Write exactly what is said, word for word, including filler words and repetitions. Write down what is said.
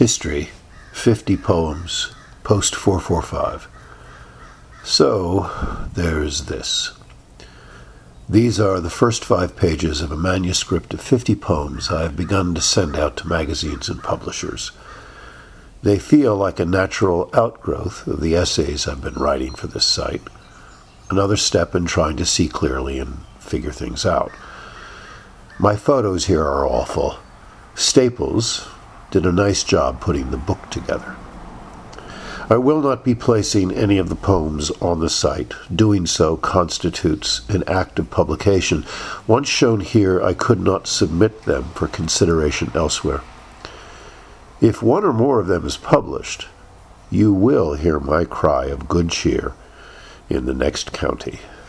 History, fifty poems, post four forty-five. So, there's this. These are the first five pages of a manuscript of fifty poems I have begun to send out to magazines and publishers. They feel like a natural outgrowth of the essays I've been writing for this site, another step in trying to see clearly and figure things out. My photos here are awful. Staples did a nice job putting the book together. I will not be placing any of the poems on the site. Doing so constitutes an act of publication. Once shown here, I could not submit them for consideration elsewhere. If one or more of them is published, you will hear my cry of good cheer in the next county.